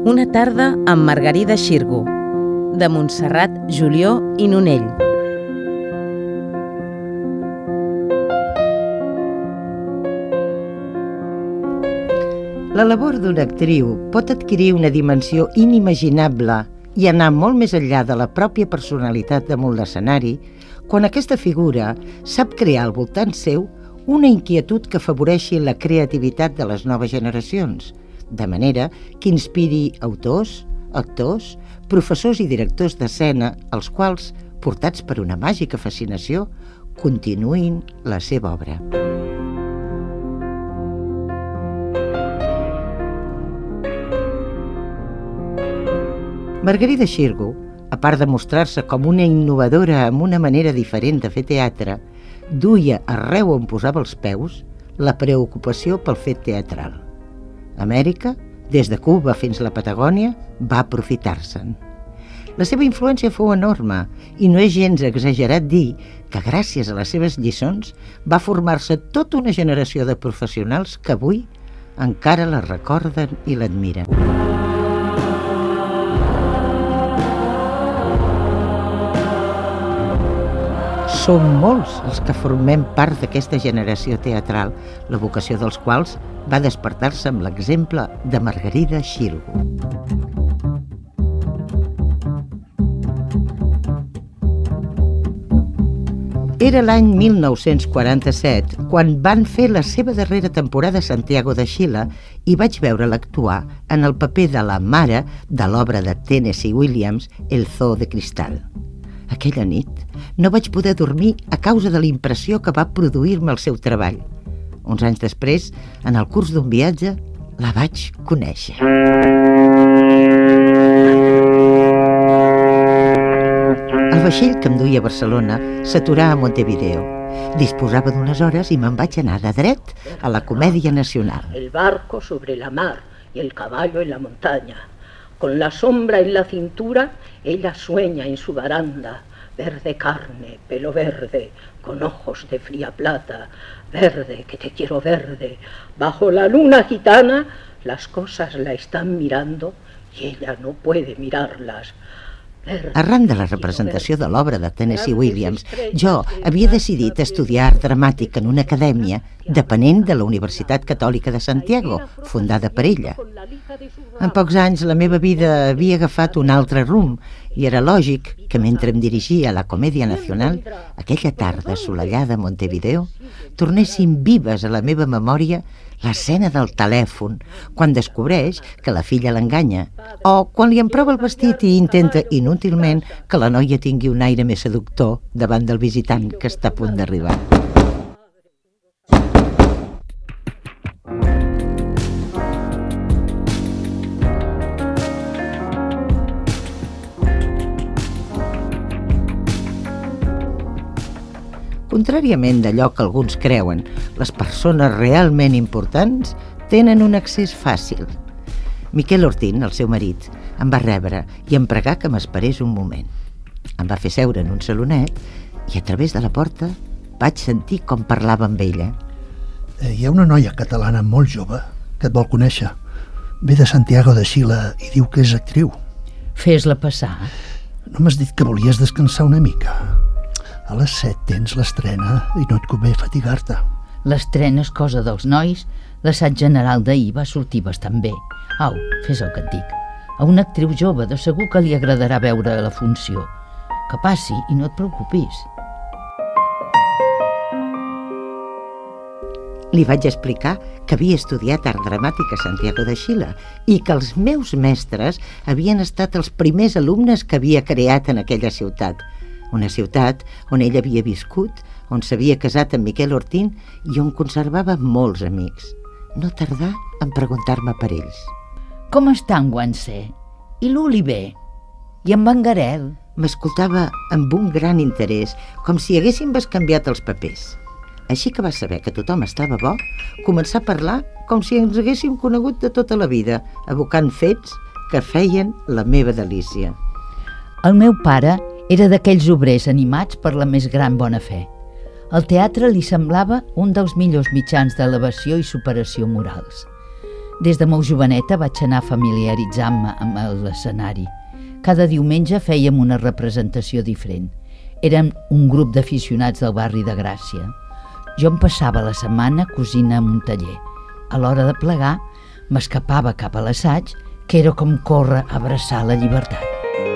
Una tarda amb Margarida Xirgu, de Montserrat Julió i Nonell. La labor d'una actriu pot adquirir una dimensió inimaginable i anar molt més enllà de la pròpia personalitat damunt l'escenari quan aquesta figura sap crear al voltant seu una inquietud que afavoreixi la creativitat de les noves generacions, de manera que inspiri autors, actors, professors i directors d'escena, els quals, portats per una màgica fascinació, continuïn la seva obra. Margarida Xirgu, a part de mostrar-se com una innovadora amb una manera diferent de fer teatre, duia arreu on posava els peus la preocupació pel fet teatral. Amèrica, des de Cuba fins a la Patagònia, va aprofitar-se'n. La seva influència fou enorme i no és gens exagerat dir que gràcies a les seves lliçons va formar-se tota una generació de professionals que avui encara la recorden i l'admiren. Som molts els que formem part d'aquesta generació teatral, la vocació dels quals va despertar-se amb l'exemple de Margarida Xirgu. Era l'any 1947 quan van fer la seva darrera temporada a Santiago de Xile i vaig veure'l actuar en el paper de la mare de l'obra de Tennessee Williams, El zoo de cristal. Aquella nit no vaig poder dormir a causa de la impressió que va produir-me el seu treball. Uns anys després, en el curs d'un viatge, la vaig conèixer. El vaixell que em duia a Barcelona s'aturà a Montevideo. Disposava d'unes hores i me'n vaig anar de dret a la Comèdia Nacional. El barco sobre la mar y el caballo en la montaña. Con la sombra en la cintura, ella sueña en su baranda. Verde carne, pelo verde, con ojos de fría plata. Verde, que te quiero verde. Bajo la luna gitana, las cosas la están mirando y ella no puede mirarlas. Arran de la representació de l'obra de Tennessee Williams, jo havia decidit estudiar art dramàtic en una acadèmia depenent de la Universitat Catòlica de Santiago, fundada per ella. En pocs anys la meva vida havia agafat un altre rumb i era lògic que mentre em dirigia a la Comèdia Nacional, aquella tarda assolellada a Montevideo, tornessin vives a la meva memòria l'escena del telèfon, quan descobreix que la filla l'enganya, o quan li emprova el vestit i intenta inútilment que la noia tingui un aire més seductor davant del visitant que està a punt d'arribar. Contràriament d'allò que alguns creuen, les persones realment importants tenen un accés fàcil. Miquel Ortín, el seu marit, em va rebre i em pregà que m'esperés un moment. Em va fer seure en un salonet i a través de la porta vaig sentir com parlava amb ella. Hi ha una noia catalana molt jove que et vol conèixer. Ve de Santiago de Xile i diu que és actriu. Fes-la passar. No m'has dit que volies descansar una mica? A les 7 tens l'estrena i no et convé fatigar-te. L'estrena és cosa dels nois. L'assaig general d'ahir va sortir bastant bé. Au, fes el que et dic. A una actriu jove de segur que li agradarà veure la funció. Que passi i no et preocupis. Li vaig explicar que havia estudiat art dramàtic a Santiago de Xile i que els meus mestres havien estat els primers alumnes que havia creat en aquella ciutat. Una ciutat on ell havia viscut, on s'havia casat amb Miquel Ortín i on conservava molts amics. No tardà en preguntar-me per ells. Com està en Guansé? I l'Oliver? I en Vangarel? M'escoltava amb un gran interès, com si haguéssim bescanviat els papers. Així que va saber que tothom estava bo, començar a parlar com si ens haguéssim conegut de tota la vida, evocant fets que feien la meva delícia. El meu pare era d'aquells obrers animats per la més gran bona fe. El teatre li semblava un dels millors mitjans d'elevació i superació morals. Des de molt joveneta vaig anar familiaritzant-me amb l'escenari. Cada diumenge fèiem una representació diferent. Érem un grup d'aficionats del barri de Gràcia. Jo em passava la setmana cosint en un taller. A l'hora de plegar, m'escapava cap a l'assaig, que era com córrer a abraçar la llibertat.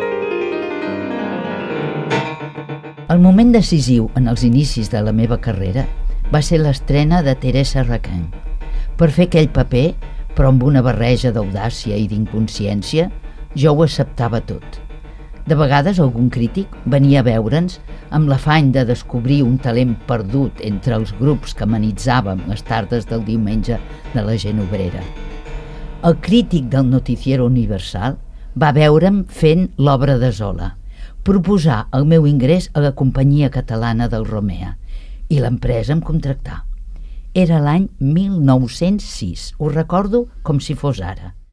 El moment decisiu en els inicis de la meva carrera va ser l'estrena de Teresa Raquin. Per fer aquell paper, però amb una barreja d'audàcia i d'inconsciència, jo ho acceptava tot. De vegades algun crític venia a veure'ns amb l'afany de descobrir un talent perdut entre els grups que amenitzàvem les tardes del diumenge de la gent obrera. El crític del Noticiero Universal va veure'm fent l'obra de Zola, proposar el meu ingrés a la companyia catalana del Romea i l'empresa em contractà. Era l'any 1906, ho recordo com si fos ara.